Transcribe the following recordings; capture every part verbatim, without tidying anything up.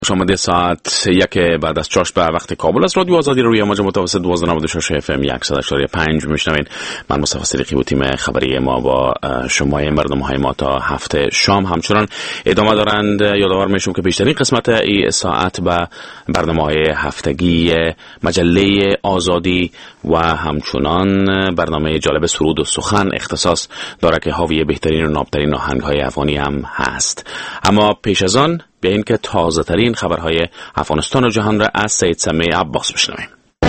شما ساعت یک بعد از چاش به وقت کابل است. رادیو آزادی روی موج متوسط دویست و نود و شش اف ام صد و هشتاد و پنج میشنوین. من مصطفی صدیقی و تیم خبری ما با شما این برنامه‌های ما تا هفته شام همچنان ادامه دارند. یادآور میشم که بیشترین قسمت این ساعت به برنامه‌های هفتگی مجله آزادی و همچنان برنامه جالب سرود و سخن اختصاص داره که حاوی بهترین و نابترین آهنگ‌های افغانی هم هست. اما پیش از آن بیایید که تازه ترین خبرهای افغانستان و جهان را از سید سمیع عباس بشنویم.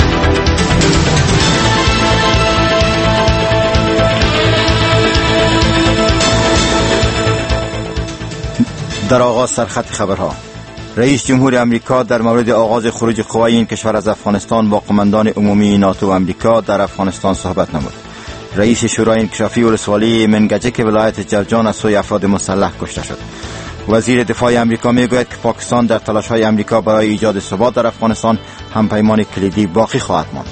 در آغاز سرخط خبرها، رئیس جمهور امریکا در مورد آغاز خروج قوای این کشور از افغانستان با قماندان عمومی ناتو و امریکا در افغانستان صحبت نمود. رئیس شورای انکشافی ولسوالی منگجک ولایت جوزجان از سوی افراد مسلح کشته شد. وزیر دفاع امریکا میگوید که پاکستان در تلاش‌های امریکا برای ایجاد ثبات در افغانستان همپیمان کلیدی باقی خواهد ماند.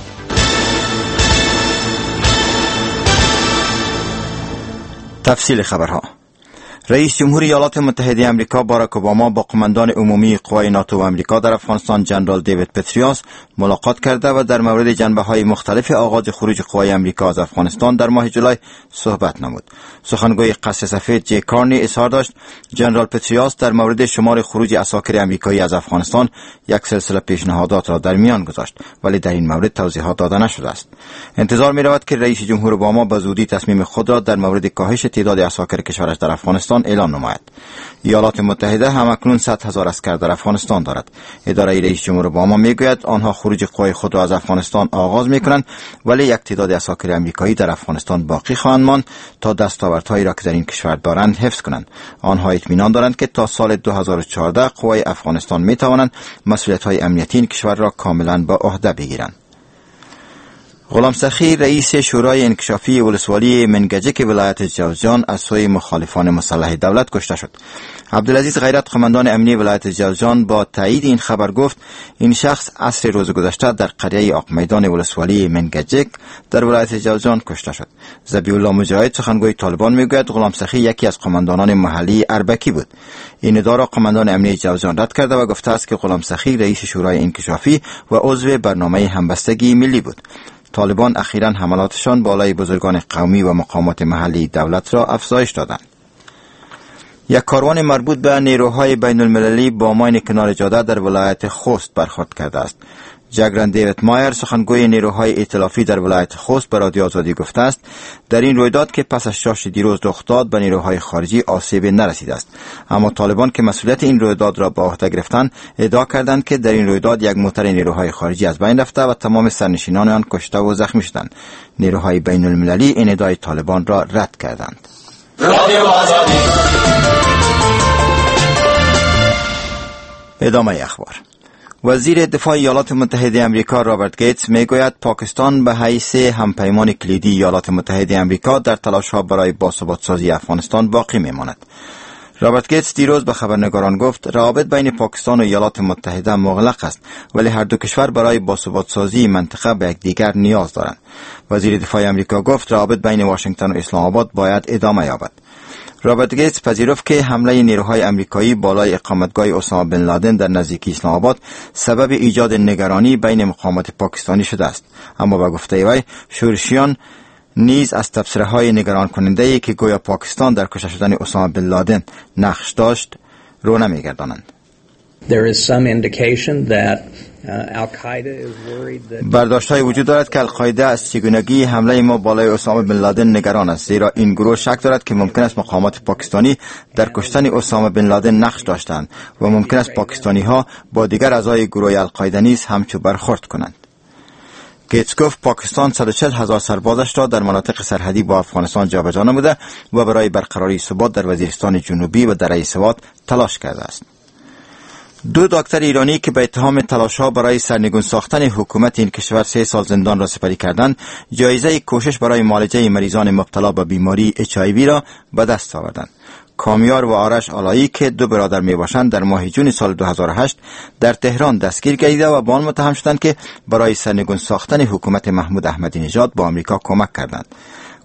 تفصیل خبرها. رئیس جمهور ایالات متحده آمریکا باراک اوباما با قماندان عمومی قوای ناتو و آمریکا در افغانستان جنرال دیوید پتریاس ملاقات کرده و در مورد جنبه‌های مختلف آغاز خروج قوای آمریکا از افغانستان در ماه جولای صحبت نمود. سخنگوی قصر سفید جی کارنی اظهار داشت جنرال پتریاس در مورد شمار خروج عساکر آمریکایی از افغانستان یک سلسله پیشنهادات را در میان گذاشت، ولی در این مورد توضیحات داده نشده است. انتظار می‌رود که رئیس جمهور اوباما به زودی تصمیم خود را در مورد کاهش تعداد عساکر کشورش در افغانستان اعلان نماید. ایالات متحده همکنون صد هزار عسکر در افغانستان دارد. اداره رئیس جمهور اوباما میگوید آنها خروج قوای خود را از افغانستان آغاز میکنند، ولی یک تعداد عساکر آمریکایی در افغانستان باقی خواهند ماند تا دستاوردهایی را که در این کشور دارند حفظ کنند. آنها اطمینان دارند که تا سال دو هزار و چهارده قوای افغانستان میتوانند مسئولیت‌های امنیتی این کشور را کاملا به عهده بگیرند. غلام سخی رئیس شورای انکشافی ولسوالی منگجک ولایت جوزجان از سوی مخالفان مسلح دولت کشته شد. عبدالعزیز غیرت قماندان امنی ولایت جوزجان با تایید این خبر گفت این شخص عصر روز گذشته در قریه آق میدان ولسوالی منگجک در ولایت جوزجان کشته شد. ذبیح الله مجاهد سخنگوی طالبان میگوید غلام سخی یکی از قماندانان محلی اربکی بود. این ادعا را قماندان امنی جوزجان رد کرده و گفته است که غلام سخی رئیس شورای انکشافی و عضو برنامه همبستگی ملی بود. طالبان اخیراً حملاتشان بالای بزرگان قومی و مقامات محلی دولت را افزایش دادند. یک کاروان مربوط به نیروهای بین المللی با ماین کنار جاده در ولایت خوست برخورد کرده است. جگرن دیوید مایر سخنگوی نیروهای ائتلافی در ولایت خوست به رادیو آزادی گفته است در این رویداد که پس از شاش دیروز رخ داد به نیروهای خارجی آسیب نرسیده است، اما طالبان که مسئولیت این رویداد را به عهده گرفتند ادعا کردند که در این رویداد یک موتر نیروهای خارجی از بین رفته و تمام سرنشینان آن کشته و زخمی شدند. نیروهای بین المللی این ادعای طالبان را رد کردند. ادامه اخبار. وزیر دفاع ایالات متحده آمریکا رابرت گیتس میگوید پاکستان به حیث همپیمان کلیدی ایالات متحده آمریکا در تلاش‌ها برای باثبات سازی افغانستان باقی میماند. رابرت گیتس دیروز به خبرنگاران گفت روابط بین پاکستان و ایالات متحده مغلق است، ولی هر دو کشور برای باثبات سازی منطقه به یکدیگر نیاز دارند. وزیر دفاع آمریکا گفت روابط بین واشنگتن و اسلام آباد باید ادامه یابد. رابرت گیتس پذیرفت که حمله نیروهای امریکایی بالای اقامتگاه اسامه بن لادن در نزدیکی اسلام آباد سبب ایجاد نگرانی بین مقامات پاکستانی شده است، اما با گفته وی شورشیان نیز از تبصره‌های نگران کننده‌ای که گویا پاکستان در کشته شدن اسامه بن لادن نقش داشت رو نمی‌گردانند. برداشت‌های وجود دارد که القاعده از چگونگی حمله ما بالای اسامه بن لادن نگران است، زیرا این گروه شک دارد که ممکن است مقامات پاکستانی در کشتن اسامه بن لادن نقش داشتند و ممکن است پاکستانی‌ها با دیگر اعضای گروه القاعده نیز همچو برخورد کنند. گیتس گفت پاکستان صد و چهل هزار سربازش را در مناطق سرحدی با افغانستان جابجا نموده و برای برقراری ثبات در وزیرستان جنوبی و دره سوات تلاش کرده است. دو دکتر ایرانی که به اتهام تلاش‌ها برای سرنگون ساختن حکومت این کشور سه سال زندان را سپری کردند، جایزه کوشش برای معالجه مریضان مبتلا به بیماری اچ آی وی را به دست آوردند. کامیار و آرش آلایی که دو برادر میباشند در ماه جون سال دو هزار و هشت در تهران دستگیر گردیده و با آن متهم شدند که برای سرنگون ساختن حکومت محمود احمدی نژاد با آمریکا کمک کردند.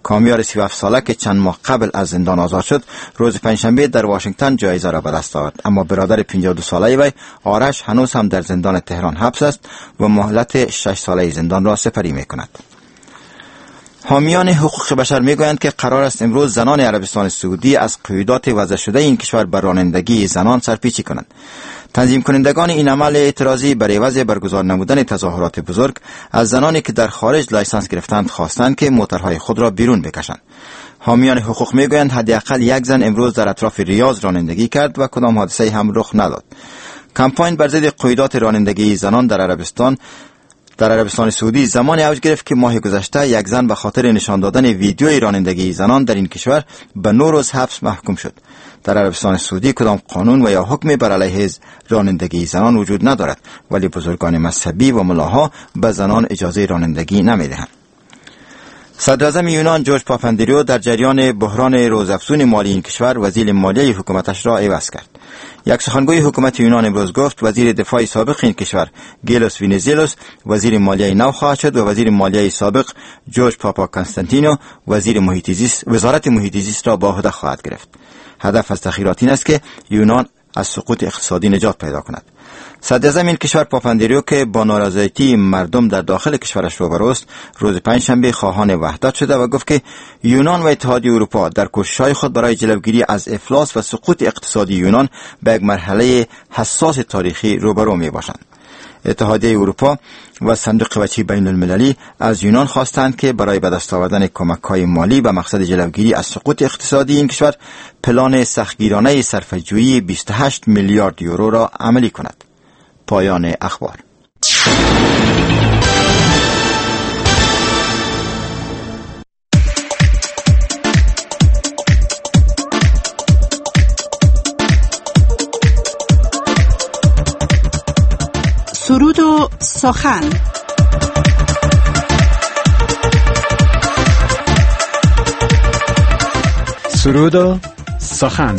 کامیار سی و هفت ساله که چند ماه قبل از زندان آزاد شد، روز پنجشنبه در واشنگتن جایزه را به دست آورد. اما برادر پنجاه و دو ساله وی آرش هنوز هم در زندان تهران حبس است و مهلت شش ساله زندان را سپری می‌کند. حامیان حقوق بشر میگویند که قرار است امروز زنان عربستان سعودی از قیودات وضع شده این کشور بر رانندگی زنان سرپیچی کنند. تنظیم کنندگان این عمل اعتراضی برای عوض برگزار نمودن تظاهرات بزرگ از زنانی که در خارج لایسنس گرفتند خواستند که موتورهای خود را بیرون بکشند. حامیان حقوق میگویند حداقل یک زن امروز در اطراف ریاض رانندگی کرد و کدام حادثه هم رخ نداد. کمپاین بر ضد قیودات رانندگی زنان در عربستان در عربستان سعودی زمانی اوج گرفت که ماه گذشته یک زن به خاطر نشان دادن ویدیوی رانندگی زنان در این کشور به نه روز حبس محکوم شد. در عربستان سعودی کدام قانون و یا حکمی بر علیه رانندگی زنان وجود ندارد، ولی بزرگان مذهبی و ملاها به زنان اجازه رانندگی نمیدهند. صدر اعظم یونان جورج پاپاندریو در جریان بحران روزافزون مالی این کشور وزیر مالیه حکومتش را عوض کرد. یک سخنگوی حکومت یونان امروز گفت وزیر دفاع سابق این کشور گیلوس وینیزیلوس وزیر مالیه نو خواهد شد و وزیر مالیه سابق جورج پاپا کانستانتینو وزیر محیط زیست وزارت محیط زیست را به عهده خواهد گرفت. هدف از تغییرات این است که یونان از سقوط اقتصادی نجات پیدا کند. صدر اعظم این کشور پاپاندریو که با نارضایتی مردم در داخل کشورش روبروست، روز پنجشنبه خواهان وحدت شده و گفت که یونان و اتحادیه اروپا در کوشش‌های خود برای جلوگیری از افلاس و سقوط اقتصادی یونان به یک مرحله حساس تاریخی روبرو میباشند. اتحادیه اروپا و صندوق بچه بین المللی از یونان خواستند که برای به دست آوردن کمک‌های مالی به مقصد جلوگیری از سقوط اقتصادی این کشور پلان سختگیرانه صرفه‌جویی بیست و هشت میلیارد یورو را عملی کند. پایان اخبار. سرود و سخن. سرود و سخن.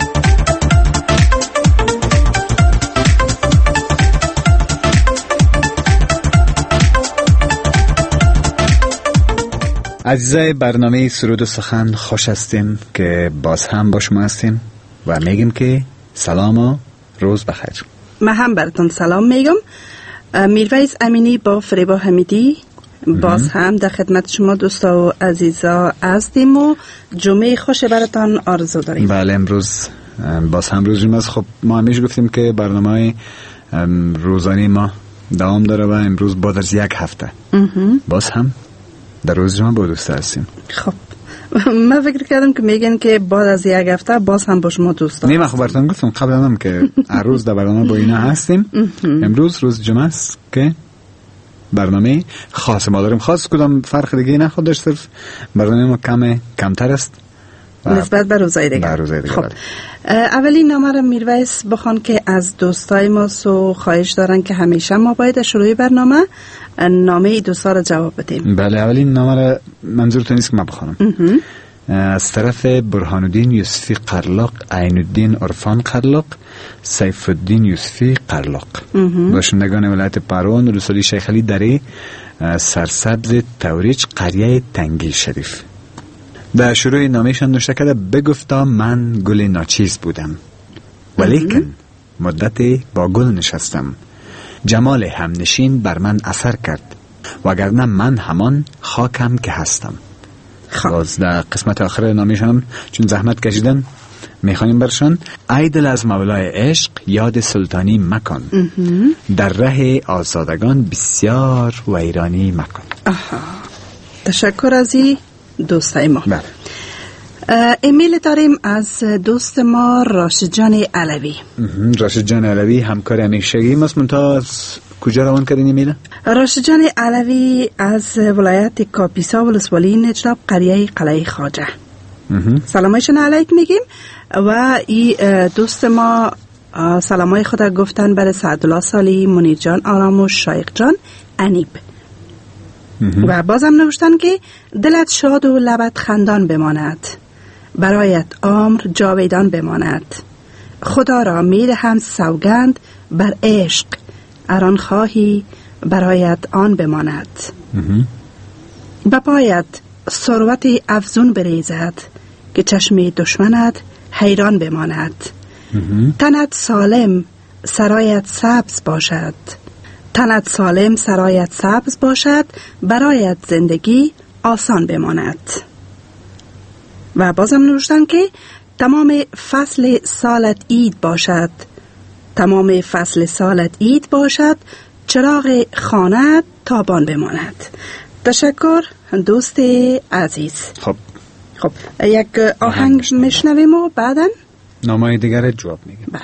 عزیزای برنامه سرود و سخن، خوش هستیم که باز هم با شما هستیم و میگیم که سلام و روز بخیر. من هم براتون سلام میگم. میرویس امینی با فریبا حمیدی باز هم در خدمت شما دوستا و عزیزا هستیم و جمعه خوش براتون آرزو داریم. بله، امروز باز هم روز جمعه است. خب ما همیشه گفتیم که برنامه روزانه ما دوام داره و امروز بعد از یک هفته باز هم در روز جمعه با دوست هستیم. خب من فکر کردم که میگن که بعد از یک هفته باز هم با شما دوست دارم. نه، من خبرتون گفتم قبل هم که هر روز در برنامه با اینا هستیم. امروز روز جمعه است که برنامه خاص ما داریم. خاص کدام فرق دیگه نخواد داشت، صرف برنامه ما کم کمتر است نسبت به روزهای دیگه. روزهای دیگه. خب اولین نامه را میرویس بخوان که از دوستای ما سو خواهش دارن که همیشه ما باید شروع برنامه نامه دوستا را جواب بدیم. بله، اولین نامه را منظورتون نیست که من بخونم. از طرف برهان الدین یوسفی قرلاق، عین الدین عرفان قرلاق، سیف الدین یوسفی قرلاق، باشندگان ولایت پروان، رسولی شیخ علی دره سرسبز توریج، قریه تنگی شریف. در شروع نامه‌شان نوشته کرده بگفتا من گل ناچیز بودم ولیکن مدتی با گل نشستم، جمال همنشین بر من اثر کرد وگرنه من همان خاکم که هستم. باز در قسمت آخر نامه‌شان چون زحمت کشیدن میخوانیم برشان: ای دل از مولای عشق یاد سلطانی مکن، در ره آزادگان بسیار ویرانی مکن. آها، تشکر از این دوستای ما. بله. ایمیل داریم از دوست ما راشد جان علوی. راشد جان علوی همکار همیشگی ماست. منتها از کجا روان کردین ایمیل؟ راشد جان علوی از ولایت کاپیسا ولسوالی نجراب، قریه قلعه خواجه. سلامایشون علیک میگیم و این دوست ما سلامای خود گفتن برای سعدالله سالی، منیر جان آراموش، شایق جان انیب. و بازم نوشتن که دلت شاد و لبت خندان بماند، برایت عمر جاویدان بماند، خدا را میدهم سوگند بر عشق، اران خواهی برایت آن بماند، بپایت ثروت افزون بریزد که چشم دشمنت حیران بماند. تنت سالم سرایت سبز باشد، تنت سالم سرایت سبز باشد، برایت زندگی آسان بماند. و بازم نوشتن که تمام فصل سالت عید باشد، تمام فصل سالت عید باشد، چراغ خانه تابان بماند. تشکر دوست عزیز. خب خب یک آهنگ میشنویم و بعداً نامه دیگر جواب میگیم. بله.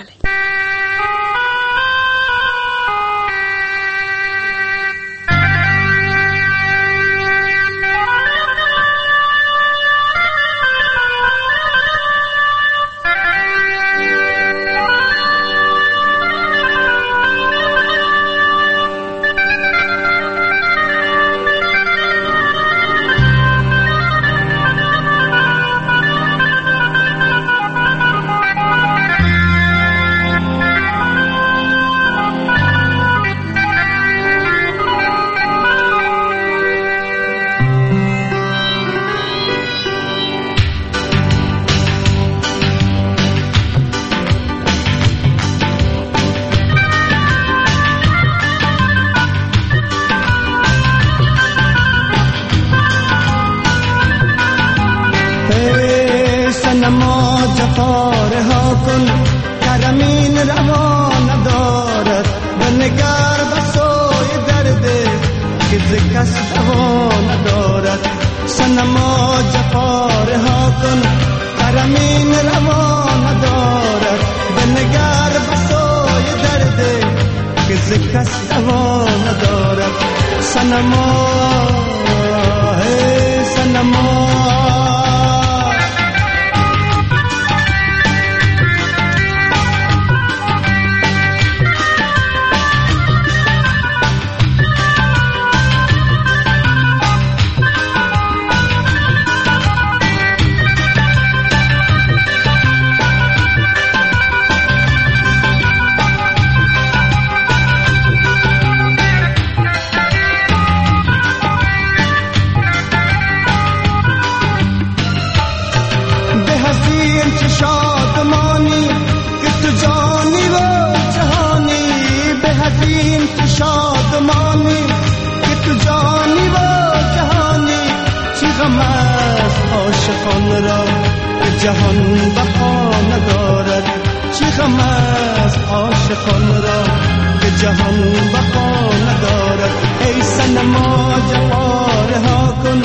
جهان بقا ندارد، چی غم از عاشقان را که جهان بقا ندارد. ای صنما جفا رها کن،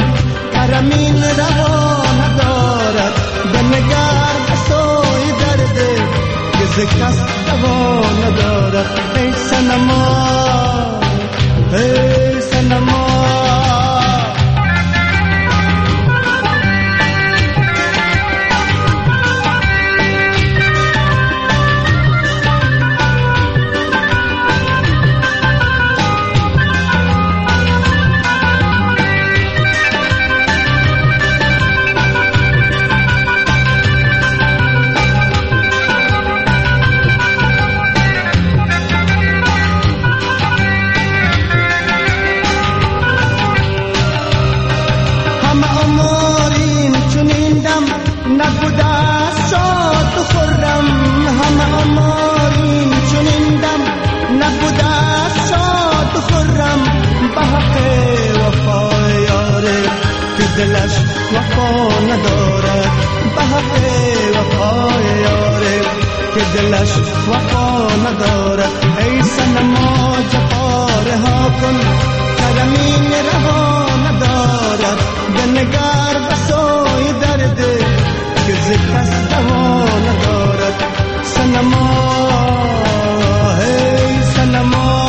کرمین روا ندارد. بنگر به سوی درد که ز کس دوا ندارد. ای صنما، ای صنما، دلش وفا ندارد. به حق وفای یاره که دلش وفا ندارد. ای صنما جفا رها کن، کرمین رها ندارد. بنگر به سوی درد که ز کس دوا ندارد. صنما، ای صنما،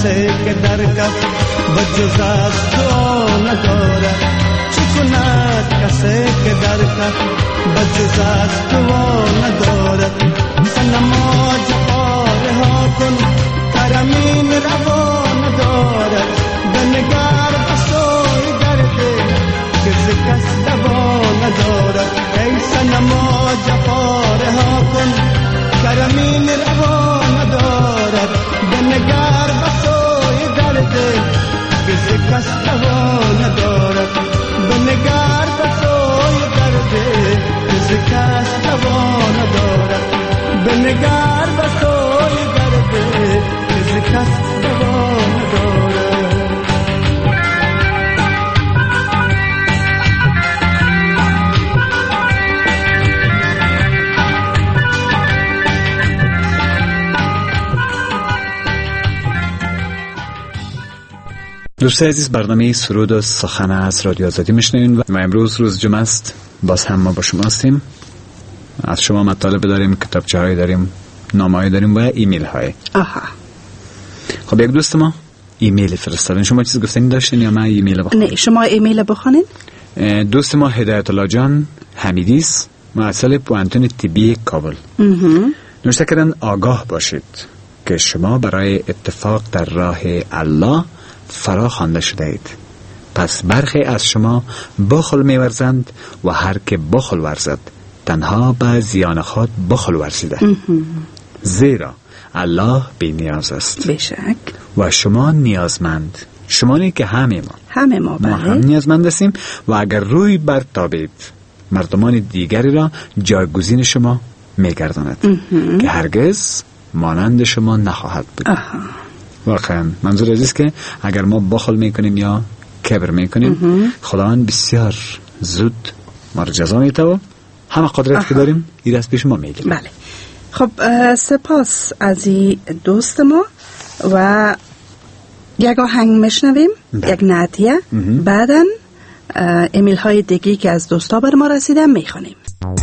کسی که در کف بجز از دعا ندارد چی کند کسی که در کف بجز از دعا ندارد صنما جفاره ها کن کرمین روا ندارد بنگر بسوی درد که ز کس دوا ندارد ای صنما جفاره ها کن کرمین روا ندارد بنگر بسوی درد که ز کس دوا ندارد بنگر بسوی درد که ز کس دوا ندارد بنگر بسوی درد که ز کس دوا ندارد. دوستان عزیز، برنامه سرود و سخن از رادیو آزادی میشنوین و امروز روز جمعه است. باز هم ما با شما هستیم. از شما مطالب داریم، کتابچه هایی داریم، نامه هایی داریم و ایمیل های. آها. خب یک دوست ما ایمیل فرستادن. شما چیز گفتنی داشتین یا من ایمیل بخونم؟ نه، شما ایمیل بخونین. دوست ما هدایت الله جان حمیدی است، محصل پوانتون طبی کابل. نوشته کردن آگاه باشید که شما برای اتفاق در راه الله فرا خوانده شده اید. پس برخی از شما بخل می‌ورزند و هر که بخل ورزد تنها به زیان خود بخل ورزیده. زیرا الله بی نیاز است. بشک. و شما نیازمند. شما نه که همه ما. همه ما بله. ما هم نیازمند هستیم و اگر روی برتابید مردمان دیگری را جایگزین شما می‌گرداند که هرگز مانند شما نخواهد بود. آها. واقعا منظور عزیز که اگر ما بخل میکنیم یا کبر میکنیم خداوند بسیار زود ما را جزا میده و همه قدرت که داریم این از پیش ما میگیره. بله. خب سپاس از این دوست ما و یک آهنگ میشنویم، یک نعتیه، بعدن ایمیل های دیگی که از دوستا بر ما رسیدن میخونیم.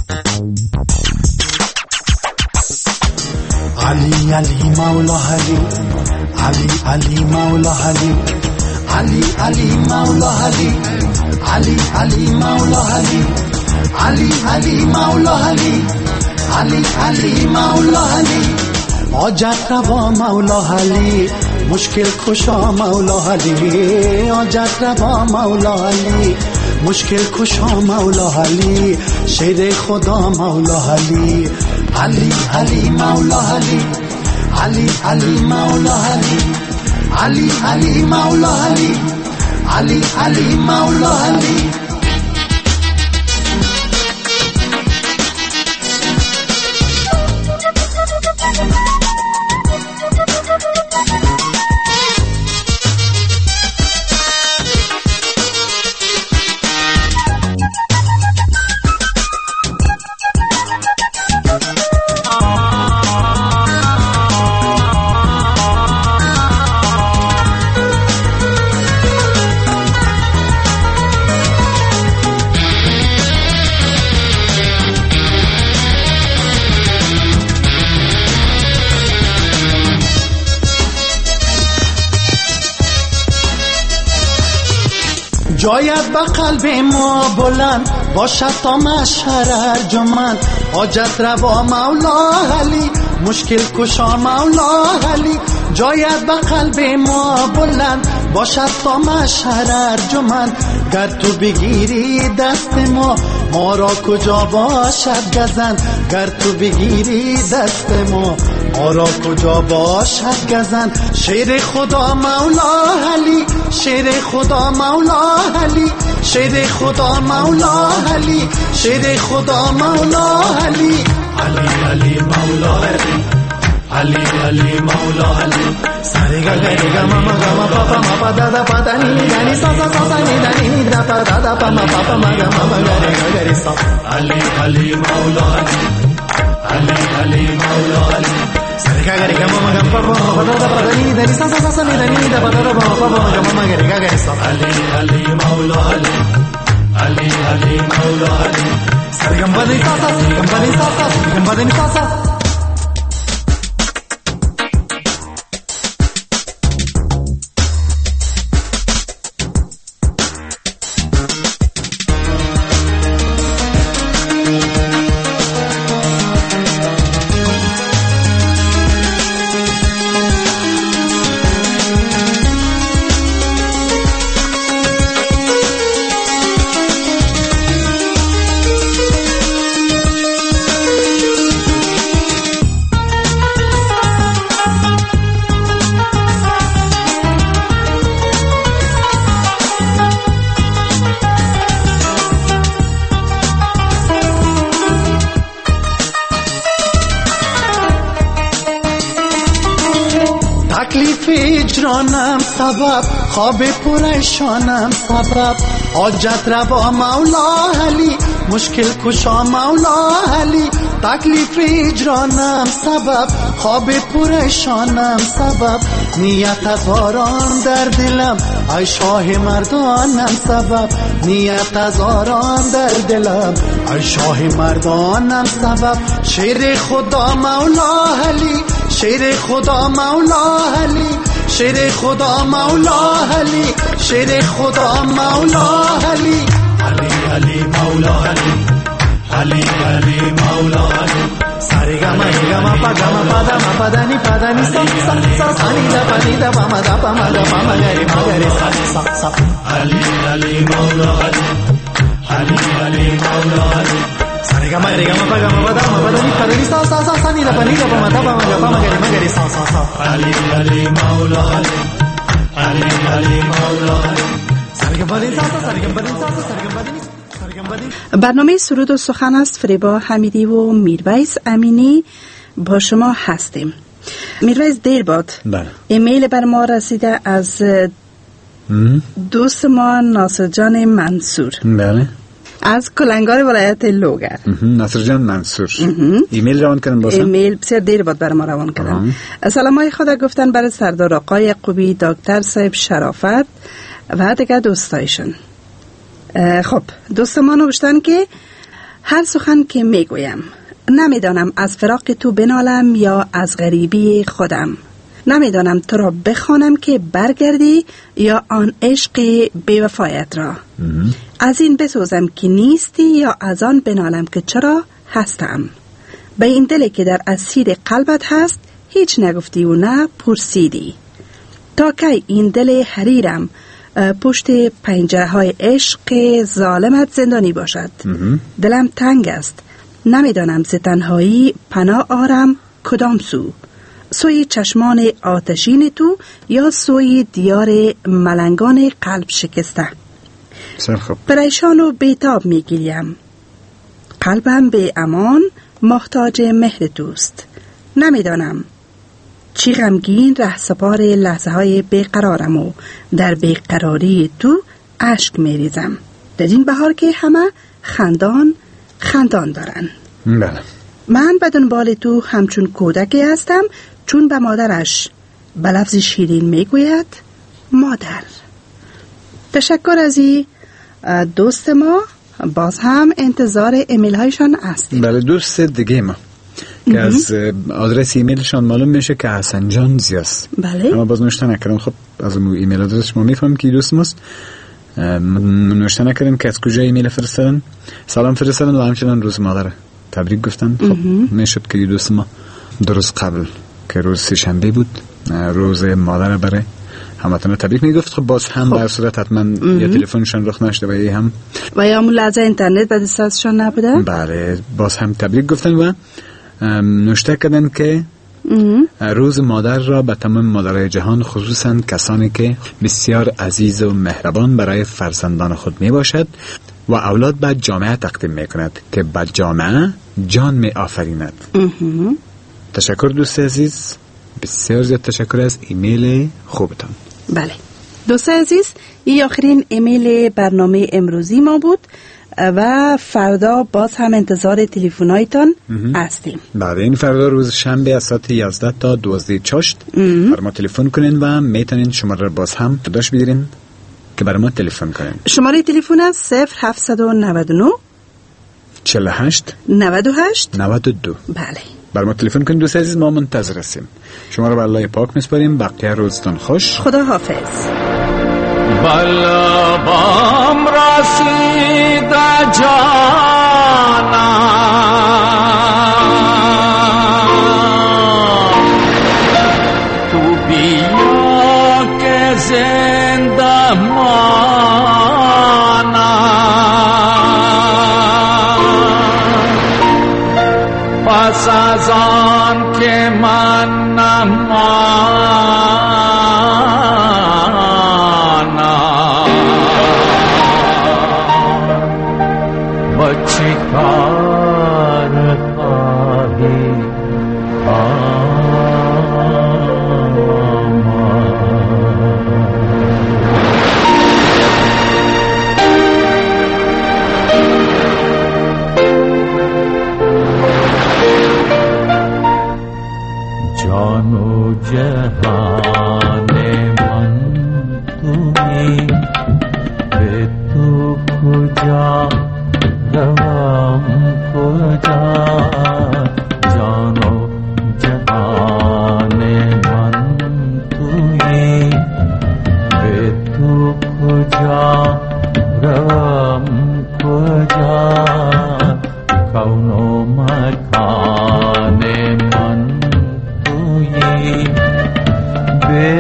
علی علی مولا علی علی علی مولا علی علی علی مولا علی علی علی مولا علی علی علی مولا علی علی علی مولا علی حاجت روا مولا علی مشکل کشا مولا علی حاجت روا مولا علی مشکل کشا مولا علی شیر خدا مولا علی علی علی مولا علی علی علی مولا علی علی علی مولا علی علی علی مولا علی جایت به قلب ما بلند باشد تا مشهر ارجمند حاجت روا مولا علی مشکل کشا مولا علی جایت به قلب ما بلند باشد تا مشهر ارجمند گر تو بگیری دست ما ما را کجا باشد گزند گر تو بگیری دست ما ما را کجا باشد گزند شیر خدا مولا علی شیر خدا مولا علی شیر خدا مولا علی شیر خدا مولا علی علی علی مولا علی علی علی مولا علی سری گا گری گا ماما گا ما پاپا ما پا دادا پا دا نی دانی سا سا سا سا نی دانی نی دا پا دادا پا ما پاپا ما گا ماما گری گا گری سا علی علی مولا علی علی علی مولا علی سری گا گری گا ماما گا پاپا ما پا دادا پا دا نی دانی سا سا سا سا نی دانی دا پا دادا پا ما پاپا ما گا ماما گری گا گری سا علی علی مولا علی علی علی مولا علی سری گا مبا دی سا سا سری گا مبا دی سا سا سری گا مبا دی سا سا تکلیف اجرانم سبب، خواب پریشانم سبب، حاجت روا مولا علی، مشکل کشا مولا علی، تکلیف اجرانم سبب، خواب پریشانم سبب، نیت هزاران در دلم، ای شاه مردانم سبب، نیت هزاران در دلم، ای شاه مردانم سبب، شیر خدا مولا علی، شیر خدا مولا علی، شیر خدا مولا علی، شیر خدا مولا علی، علی علی مولا علی، علی علی مولا علی، ساری گما گما پا گما پا دا ما پا دا نی پا دا نی سا سا سا سا نی دا پا نی دا پا ما دا پا ما دا پا ما گری ما گری سا سا سا، علی علی مولا علی، علی علی مولا علی، ساری گما گما پا گما پا دا ما پا دا نی پا دا نی سا سا سا سا نی دا پا نی دا پا ما دا پا ما دا پا ما گری ما گری سا سا سا، علی علی مولا علی، علی علی مولا علی، ساری گما دی سا سا ساری گما دی سا سا ساری گما دی. برنامه سرود و سخن است. فریبا حمیدی و میرویس امینی با شما هستیم. میرویس دیر باد بله. ایمیل بر ما رسیده از دوست ما ناصر جان منصور بله. از کلنگار ولایت لوگر. ناصر جان منصور ایمیل روان کردن باشن؟ ایمیل بسیار دیر بود بر ما روان کردن. سلام های خدا گفتن برای سردار آقای قوبی، دکتر صاحب شرافت و دیگر دوستایشون. خب دوست ما نوشتن که هر سخن که میگویم نمیدانم از فراق تو بنالم یا از غریبی خودم، نمیدانم تو را بخوانم که برگردی یا آن عشق بیوفایت را، از این بسوزم که نیستی یا از آن بنالم که چرا هستم، به این دلی که در اسیر قلبت هست هیچ نگفتی و نه پرسیدی، تا که این دل حریرم پشت پنجره های عشق ظالمت زندانی باشد. دلم تنگ است، نمیدانم ز تنهایی پناه آرم کدام سو، سوی چشمان آتشین تو یا سوی دیار ملنگان قلب شکسته. پریشان و بیتاب میگیریم، قلبم به امان محتاج مهر توست، نمیدانم چی غمگین ره سپار لحظه های بیقرارم و در بیقراری تو اشک میریزم، در این بهار که همه خندان خندان دارن. بله. من به دنبال تو همچون کودکی هستم، چون به مادرش به لفظ شیرین میگوید مادر. تشکر از این دوست ما، باز هم انتظار ایمیل هایشان هستیم. بله دوست دیگه ما که از آدرس ایمیلشان معلوم میشه که حسن جان زیاست. بله. اما باز نوشته نکردم. خب از اون ایمیل آدرسش ما میفهمیم که دوست ماست. نوشته نکردیم که از کجا ایمیل فرستادن. سلام فرستادن و همچنان روز مادر تبریک گفتن. خب میشد که دوست ما دو روز قبل که روز سه شنبه بود روز مادر برای هموطنان تبریک میگفت. خب باز هم خب. در صورت حتما یا تلفنشون رخ نشده و یا هم و یا همون لحظه اینترنت به دستشون نبوده. بله باز هم تبریک گفتن و نوشته کردن که روز مادر را به تمام مادرای جهان، خصوصا کسانی که بسیار عزیز و مهربان برای فرزندان خود می باشد و اولاد به جامعه تقدیم می کند که به جامعه جان می آفریند. تشکر دوست عزیز، بسیار زیاد تشکر از ایمیل خوبتان. بله دوست عزیز، این آخرین ایمیل برنامه امروزی ما بود و فردا باز هم انتظار تلفن‌هایتان هستیم. بعد این فردا روز شنبه از ساعت یازده تا دوازده چاشت برای ما تلفن کنین و میتونین شماره را باز هم داشت بگیرین که برای ما تلفن کنین. شماره تلفن است صفر هفتصد و نود و نه چهل و هشت نود و هشت نود و دو. بله برای ما تلفن کنین دوست عزیز، ما منتظر هستیم. شما رو به الله پاک میسپاریم. بقیه روزتون خوش. خدا حافظ. بلا بام رسید جانا تو بیا که زنده مانا پس از آن که من نمان چیکار خواهی آمان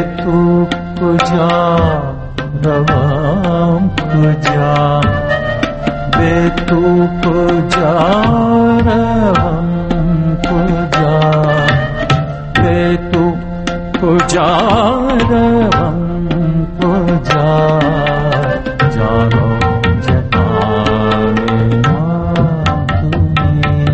تو کجا روم کجا به تو کجا روم کجا به تو کجا روم کجا جانو جهان ما تمی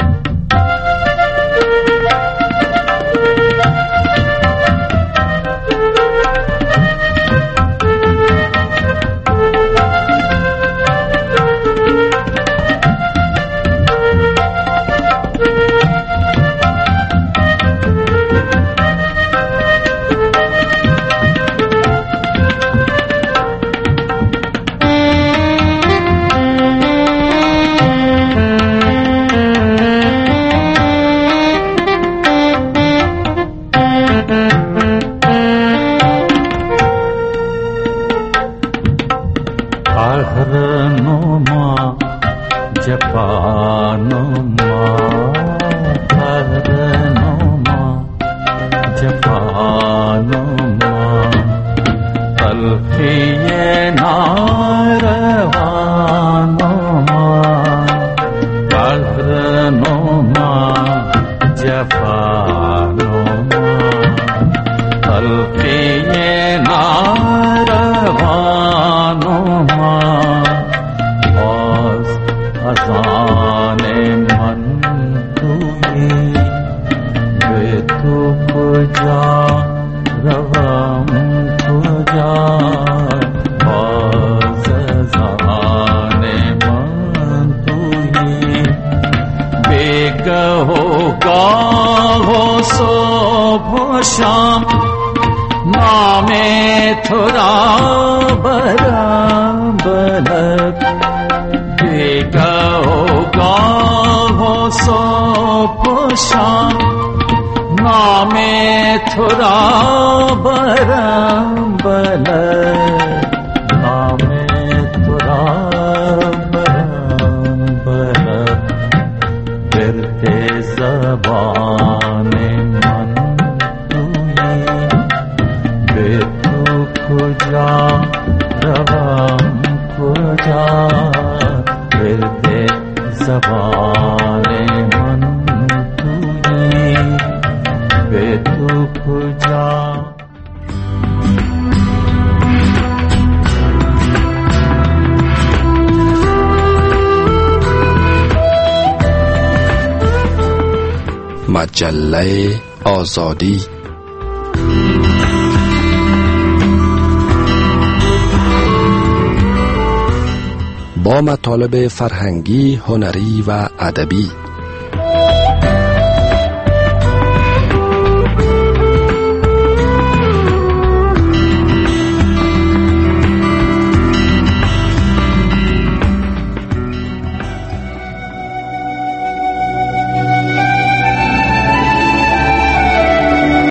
Arnoma Japanoma Arnoma Japanoma Alfiye Naravanoma Arnoma Japanoma Alfiye Naravanoma azan man tumi ve tu kuja ravam kuja azan man tumi bega ho gaho sobh sham naame thora barambalak गाहो सो पोशाम नामे थोड़ा बरंबल नामे थोड़ा बरंबल फिरते ज़बाने मन तुम्हें बेतु कुजा रवाम कुजा फिरते ज़बाने मन तुम्हें बेतु कुजा مجله آزادی با مطالب فرهنگی، هنری و ادبی